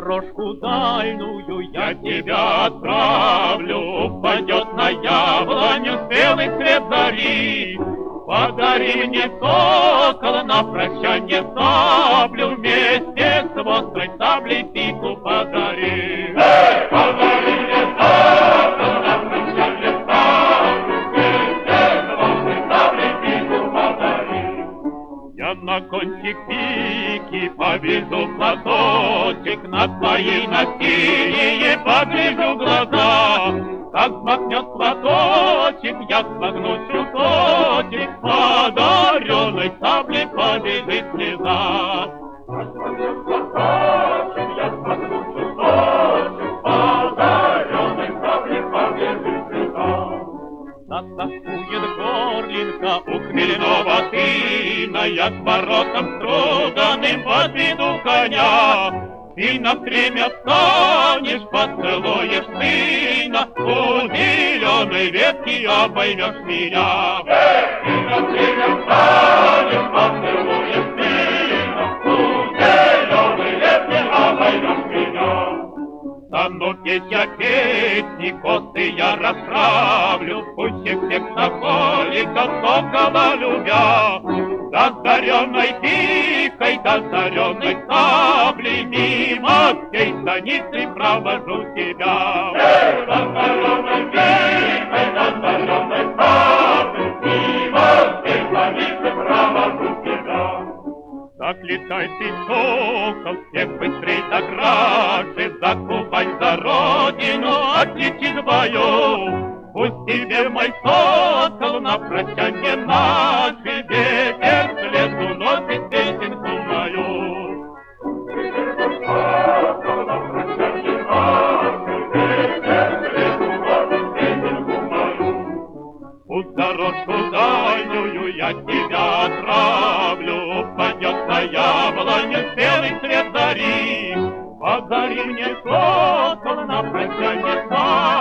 дорожку дальную я тебя отправлю. Упадет на яблоню белый свет зари. Подари мне, сокол, на прощанье саблю, вместе с острой саблей пику подари. Подари мне, сокол, на прощанье саблю, вместе с острой саблей пику подари. Я на кончик пики поведу платочек, на твоей насилии погляжу глаза. Как смахнет платочек, я смогну чуточек, подаренной саблей побежит слеза. Как смахнет платочек, я смогну чуточек, подаренной саблей побежит слеза. Затаскует горлинка у хмельного сына, я с воротом строганым подведу коня. И на время встанешь, поцелуешь сына, у зеленой ветки обоймешь меня. И на время встанешь, поцелуешь сына, у зеленой ветки обоймешь меня. Стану петь я песни, косы я расправлю, пуще всех соколиков сокола любя. Озаренной пикой, озаренной саблей, мимо всей станицы провожу тебя. Озаренной пикой, озаренной саблей, мимо всей станицы провожу тебя. Так летай ты, сокол, всех быстрей да краше, за Кубань, за родину, отлетит в бою. Пусть тебе, мой сокол, на прощанье наше ветер вслед уносит песенку мою. Сокол, на прощанье наше ветер вслед уносит песенку мою. Пусть дорожку дальнюю я тебя отправлю, упадет на яблоню белый свет зари. Подари мне, сокол, на прощанье